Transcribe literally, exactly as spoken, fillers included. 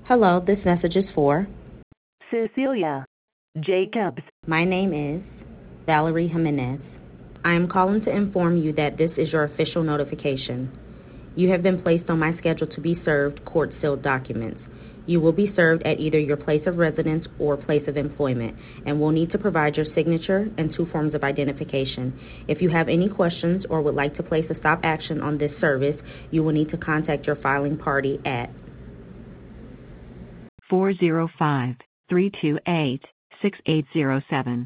Hello, this message is for. Cecilia Jacobs. My name is Valerie Jimenez. I am calling to inform you that this is your official notification. You have been placed on my schedule to be served court-sealed documents. You will be served at either your place of residence or place of employment and will need to provide your signature and two forms of identification. If you have any questions or would like to place a stop action on this service, you will need to contact your filing party at four zero five, three two eight, six eight zero seven.